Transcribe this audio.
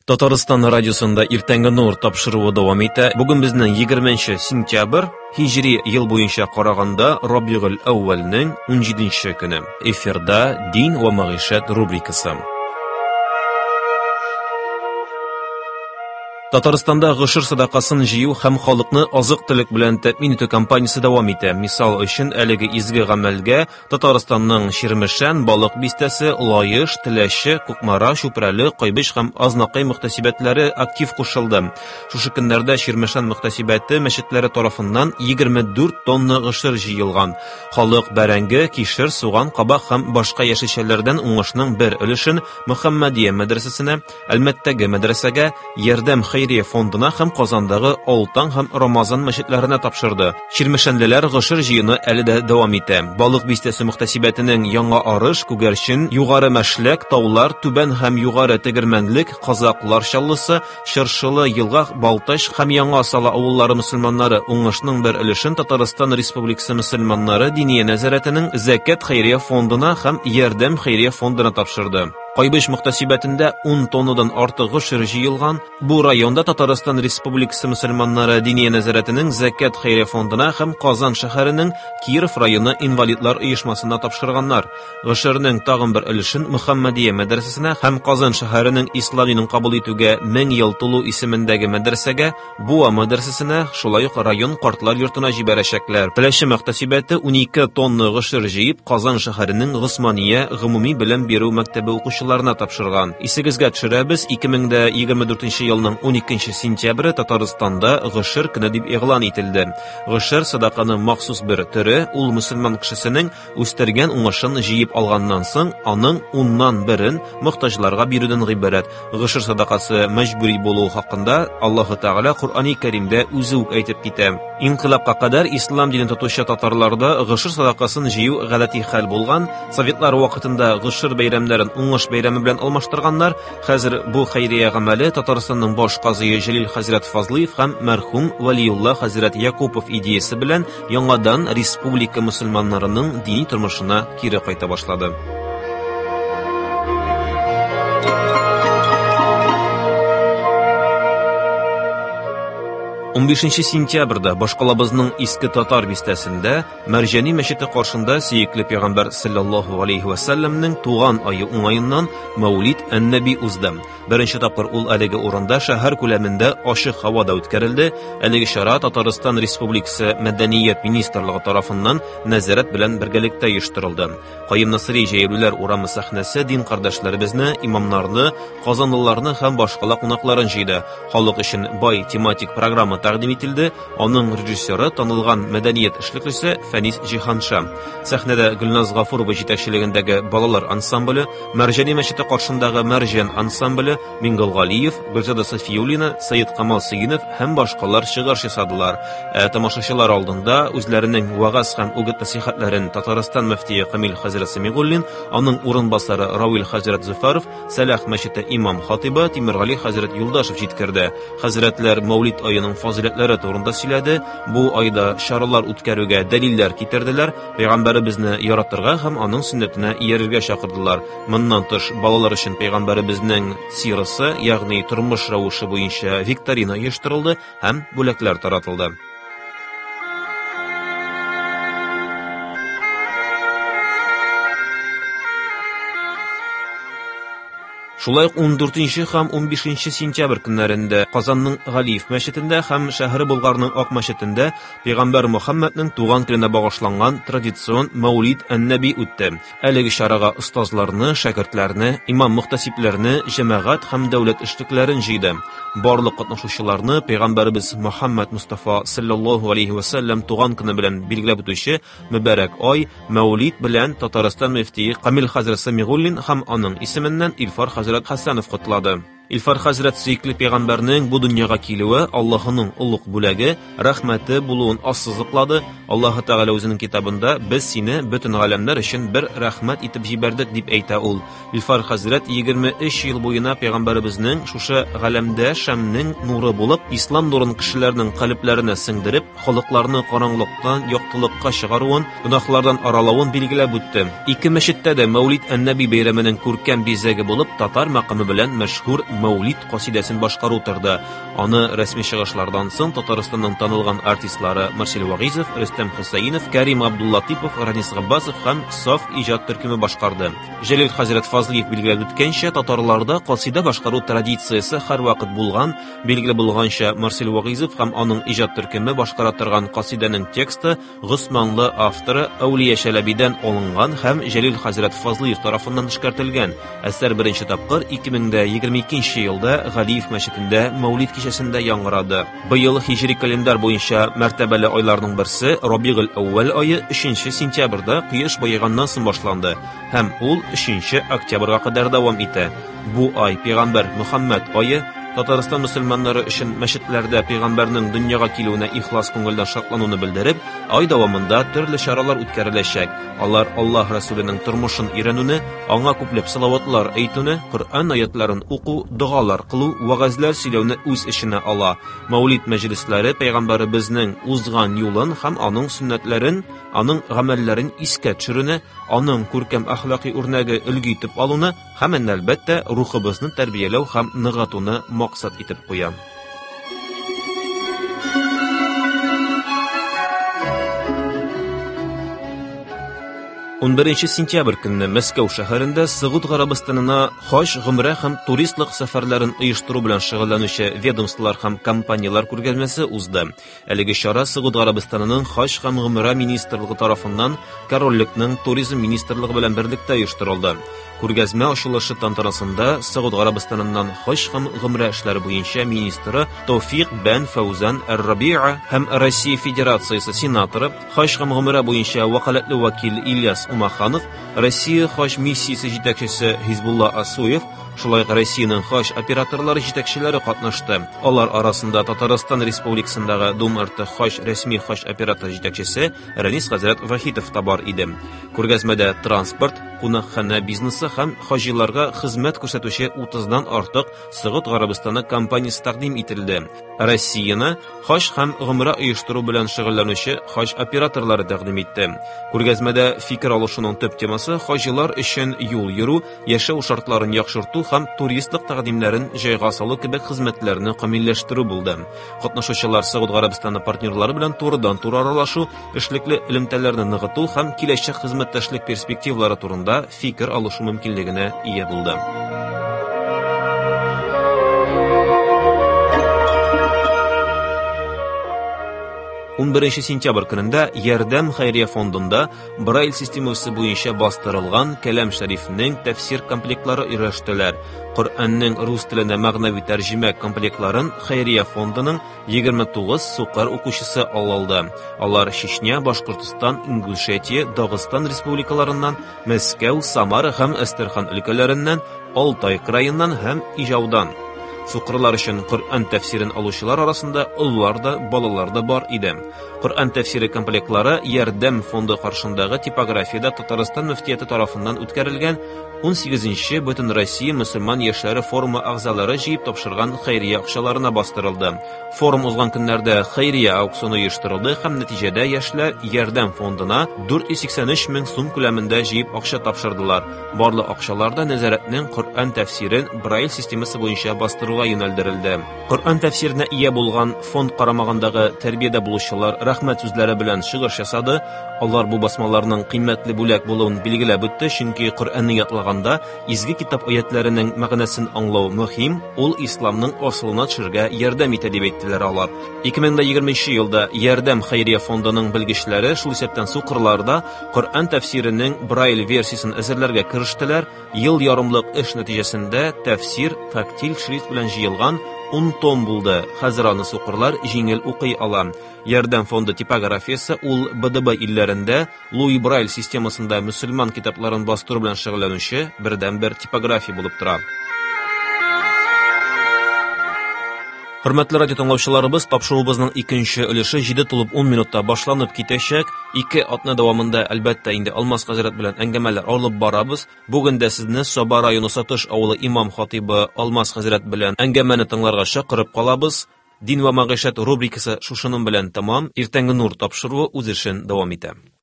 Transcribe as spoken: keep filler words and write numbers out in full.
Татарстан радиосында иртәнге нур тапшыруы дәвам итә. Бүген безнең егерменче сентябрь, Хижри ел буенча караганда Рабигуль әүвәлнең унҗиденче көне. Эфирда Дин ва мәгыйшәт рубрикасы. Татарстанда гышыр садакасын җыю һәм халыкны азык-төлек белән тәэмин итү кампаниясе дәвам итә. Мисал өчен, әлеге изге гамәлгә Татарстанның Ширмешән, Балык бистәсе, Лаеш, Теләче, Кукмара, Чүпрәле, Кайбыш һәм Азнакай мөхтәсибәтләре актив кушылды. Шушы көннәрдә Ширмешән мөхтәсибәте мәчетләре тарафыннан егерме дүрт тонна гышыр җыелган. Халык бәрәңге, кишер, суган, кабак һәм башка яшелчәләрдән уңышның бер өлешен Мөхәммәдия мәдрәсәсенә, Әлмәттәге мәдрәсәгә, Ярдәм Хәйрия фондына һәм Казандагы Алтан һәм Рамазан мәчетләренә тапшырды. Ширмешәнлеләр гышыр җыюны әле дә дәвам итә. Балык бистәсе мөхтәсибәтенең Яңа Арыш, Күгәрчен, Югары Мәшләк, Таулар, Түбән һәм Югары Тегермәнлек, Казаклар Чаллысы, Шыршылы, Елга, Балтач һәм Яңа Сала авыллары мөселманнары уңышның бер өлешен Татарстан Республикасы мөселманнары Диния нәзарәтенең Зәкят Хәйрия фондына һәм Ярдәм Хәйрия фондына тапшырды. Кайбыш мөхтәсибәтендә ун тоннадан артык гышыр җыелган. Бу районда Татарстан Республикасы мөселманнары Диния нәзарәтенең Зәкят Хәйрия фондына һәм Казан шәһәренең Киров районы инвалидлар оешмасына тапшырганнар. Гышырның тагын бер өлешен Мөхәммәдия мәдрәсәсенә һәм Казан шәһәренең Исламиның кабул итүгә мең ел тулу исемендәге мәдрәсәгә, Буа мәдрәсәсенә, шулай ук район картлар йортына җибәрәчәкләр. Теләче мөхтәсибәте унике тонна гышыр җыеп Казан шәһәренең Госмания гомуми белем бирү мәктәбе укучыларына тапшырган. Исегезгә төшерәбез, ике мең егерме дүртенче елның уникенче сентябре Татарстанда гышыр көне дип игълан ителде. Гышыр садаканы махсус бер төре, ул мөселман кешесенең үстергән уңышын җыеп алганнан соң, аның уннан берен мохтаҗларга бирүдән гыйбарәт. Гышыр садакасы мәҗбүри булу хакында Аллаһу Тәгалә Куръани Кәримдә үзе үк әйтеп китә. Инкыйлабка кадәр ислам динен тотучы татарларда гышыр садакасын җыю гадәти хәл булган. Советлар вакытында гышыр бәйрәмнәрен уңыш бәйрәме белән алмаштырганнар. Хәзер бу хәйрия гамәле Татарстанның баш казые Җәлил хәзрәт Фазлыев һәм мәрхүм Валиулла хәзрәт Якупов идеясе белән яңадан республика мөселманнарының дини тормышына кире кайта башлады. унбишенче сентябрьдә башкалабызның иске татар бистәсендә Мәрҗани мәчете каршында сөекле пәйгамбәр саллаллаһу алейһи ва сәлләмнең туган ае уңаеннан Мәүлид ан-Наби узды. Беренче тапкыр ул әлеге урында шәһәр күләмендә ачык һавада үткәрелде. Әлеге чара Татарстан Республикасы Мәдәният министрлыгы тарафыннан нәзарәт белән бергәлектә оештырылды. Каим Насыйри җәйлүләр урамы сәхнәсе дин кардәшләребезне, имамнарны, казанлыларны һәм башка кунакларын җыйды. Халык өчен бай тематик программа тәкъдим ителде. Аның режиссеры танылган мәдәният эшлеклесе Фәнис Җиһанша. Сәхнәдә Гөлназ Гафурова җитәкчелегендәге балалар ансамбле, Мәрҗани мәчете каршындагы Мәрҗән ансамбле, Мингал Галиев, Гөлзада Сафиуллина, Саид Камал Сыйнов һәм башкалар чыгыш ясадылар. Ә тамашачылар алдында үзләренең вагаз һәм үгет-насихатларын Татарстан мөфтие Камил хәзрәт Самигуллин, аның урынбасары Равил хәзрәт Зөфәров, Сәлах мәчете имам хатибы Тимергали хәзрәт Юлдашев җиткерде. Хәзрәтләр Мәүлид аеның фазиләтләре турында сөйләде. Бу айда чаралар үткәрүгә дәлилләр китерделәр. Пәйгамбәребезне яратырга һәм аның сөннәтенә иярергә чакырдылар. Моннан тыш, балалар өчен пәйгамбәребезнең сирасы, ягъни тормыш рәвеше буенча викторина оештырылды һәм бүләкләр таратылды. Шулай ук ундүртенче һәм унбишенче сентябрь көннәрендә Казанның Галиев мәчетендә һәм шәһәре Булгарның Ак мәчетендә Пәйгамбәр Мөхәммәднең туган көненә багышланган традицион Мәүлид ан-Наби үтте. Әлеге чарага остазларны, шәкертләрне, имам мөхтәсибләрне, җәмәгать һәм дәүләт эшлекләрен җыйды. Барлык катнашучыларны Пәйгамбәребез Мөхәммәд Мустафа саллаллаһу алейһи ва сәлләм туган көне белән билгеләп үтүче мөбарәк ай Мәүлид белән Татарстан мөфтие Камил хәзрәт Самигуллин һәм аның исеменнән Илфар хәзрәт Хәсәнов котлады. Илфар хәзрәт сөекле пәйгамбәрнең бу дөньяга килүе Аллаһының улуг бүләге, рәхмәте булуын ассызыклады. Аллаһу Тәгалә үзенең китабында без сине бөтен галәмнәр өчен бер рәхмәт итеп җибәрдек дип әйтә ул. Илфар хәзрәт егерме өч ел буена пәйгамбәребезнең шушы галәмдә шәмнең нуры булып, ислам нурын кешеләрнең калебләренә сеңдереп, халыкларны караңгылыктан яктылыкка чыгаруын, гөнаһлардан аралавын билгеләп үтте. Ике мәчеттә дә Мәүлид ан-Наби бәйрәменең күркәм бизәге булып, татар макамы белән мәшһүр Мәүлид касидәсен башкару торды. Аны рәсми чыгышлардан соң Татарстанның танылган артистлары Марсель Вагизов, Рөстәм Хусаинов, Кәрим Абдуллатипов, Ранис Габбасов һәм Саф иҗат төркеме башкарды. Җәлил хәзрәт Фазлиев билгеләп үткәнчә, татарларда касида башкару традициясе һәрвакыт булган. Билгеле булганча, Марсель Вагизов һәм аның иҗат төркеме башкара торган касиданең тексты Госманлы авторы Әүлия Шәләбидән алынган һәм Җәлил хәзрәт Фазлиев тарафыннан эшкәртелгән. Әсәр беренче тапкыр ике мең егерме икенче елда Галиев мәчетендә Мәүлид кичәсендә яңгырады. Быел хиҗри календар буенча мәртәбәле айларның берсе Рабигъул әүвәл ае өченче сентябрьдә кояш баеганнан соң башланды һәм ул өченче октябрьгә кадәр дәвам итә. Бу ай Пәйгамбәр Мөхәммәд ае. Татарстан мөселманнары өчен мәчетләрдә Пәйгамбәрнең дөньяга килүенә ихлас күңелдән шатлануны белдереп, ай дәвамында төрле чаралар үткәреләчәк. Алар Аллаһ Рәсүленең тормышын өйрәнүне, аңа күпләп салаватлар әйтүне, Коръән аятларын уку, дугалар кылу, вагазлар сөйләүне үз эченә ала. Мәүлид мәҗлесләре Пәйгамбәребезнең узган юлын һәм аның сөннәтләрен, аның гамәлләрен искә төшерүне, аның күркәм әхлакый үрнәге өлге итеп алуны һәм әлбәттә рухыбызны тәрбияләү һәм ныгытуны мақсат итеп куя. унберенче сентябрь көнне Мәскәү шәһәрендә Сәгуд Гарәбстанына хаҗ, гомрә һәм туристлык сәфәрләрен оештыру белән шөгыльләнүче ведомстволар һәм компаниялар күргәзмәсе узды. Әлеге чара Сәгуд Гарәбстанының хаҗ һәм гомрә министрлыгы тарафыннан Корольлекнең туризм министрлыгы белән берлектә оештырылды. Күргәзмә ачылышы тантанасында Сәгуд Гарәбстаныннан хаҗ һәм гомрә эшләре буенча министры Тауфиq бен Фәүзан ар-Раби'a һәм Россия Федерациясе сенаторы, хаҗ һәм гомрә буенча вәкаләтле вәкил Ильяс Умаханов, Россия хаҗ миссиясе җитәкчесе Хизбулла Асуев, шулай ук Россиянең хаҗ операторлары җитәкчеләре катнашты. Алар арасында Татарстан Республикасындагы Думарты хаҗ рәсми хаҗ операторы җитәкчесе Ранис хәзрәт Вахитов та бар иде. Күргәзмәдә транспорт, кунакханә бизнесы һәм хаҗиларга хезмәт күрсәтүче утыздан артык Сәгуд Гарәбстаны компаниясе тәкъдим ителде. Россияны хаҗ һәм гомрә оештыру белән шөгыльләнүче хаҗ операторлары тәкъдим итте. Күргәзмәдә фикер алышуның төп темасы хаҗилар өчен юл йөрү, яшәү шартларын яхшырту һәм туристлык тәкъдимнәрен җайга салу кебек хезмәтләрне камилләштерү булды. Катнашучылар Сәгуд Гарәбстаны партнерлары белән турыдан-туры аралашу, эшлекле элемтәләрне ныгыту һәм киләчәк хезмәттәшлек перспективалары турында фикер алышу мөмкинлегенә ия булды. унберенче сентябрь көнендә Ярдәм хәйрия фондында Брайль системасы буенча бастырылган Кәләм шәрифнең тәфсир комплектлары өйрәштеләр. Коръәннең рус теленә мәгънәви тәрҗемә комплектларын хәйрия фондының егерме тугыз сукыр укучысы алалды. Алар Чечня, Башкортстан, Ингушетия, Дагыстан республикаларыннан, Мәскәү, Самара һәм Әстерхан өлкәләреннән, Алтай краеннан һәм Ижаудан. Сукырлар өчен Коръән тәфсирен алучылар арасында оллар да, балалар да бар иде. Коръән тәфсире комплектлары Ярдәм фонды каршындагы типографиядә Татарстан мөфтияте тарафыннан үткәрелгән он сигезенче Бөтен Россия мөселман яшьләре форумы агъзалары җыеп тапшырган хәйрия акчаларына бастырылды. Форум узган көннәрдә хәйрия аукционы оештырылды һәм нәтиҗәдә яшьләр Ярдәм фондына дүрт йөз сиксән өч мең сум күләмендә җыеп акча тапшырдылар. Барлык акчаларда нәзарәтнең Коръән тәфсирен Брайль системасы буенча бастыруга юнәлдерелде. Коръән тәфсиренә ия булган фонд карамагындагы тәрбиядә булучылар рәхмәт сүзләре белән чыгыш ясады. Алар бу басмаларның кыйммәтле бүләк булуын билгеләп үтте, чөнки Коръәнне ятлаганда изге китап аятләренең мәгънәсен аңлау мөһим, ул исламның асылына төшәргә ярдәм итә дип әйттеләр алар. ике мең егерменче елда Ярдәм хәйрия фондының белгечләре шул исәптән Сукырларда Коръән тәфсиренең Брайль версиясын әзерләргә керештеләр. Ел ярымлык эш нәтиҗәсендә тәфсир тактиль шрифт белән җыелган он том булды. Хәзер аны Сукырлар җиңел укый ала. Ярдәм фонды типографиясе ул БДБ илләрендә Луи Брайль системасында мөселман китапларын бастыру белән шөгыльләнүче бердәнбер типография булып тора. Хөрмәтле радио тыңлаучыларыбыз, тапшыруыбызның икенче өлеше җиде тулып ун минутта башланып китәчәк. Ике атна дәвамында әлбәттә инде Алмаз хәзрәт белән әңгәмәләр алып барабыз. Бүген дә сезне Саба районы Сатыш авылы имам хатибы Алмаз хәзрәт белән әңгәмәне тыңларга чакырып калабыз. Дин ва мәгъишәт рубрикасы шушының белән тәмам. Иртәнге нур тапшыруы үз эшен дәвам итә.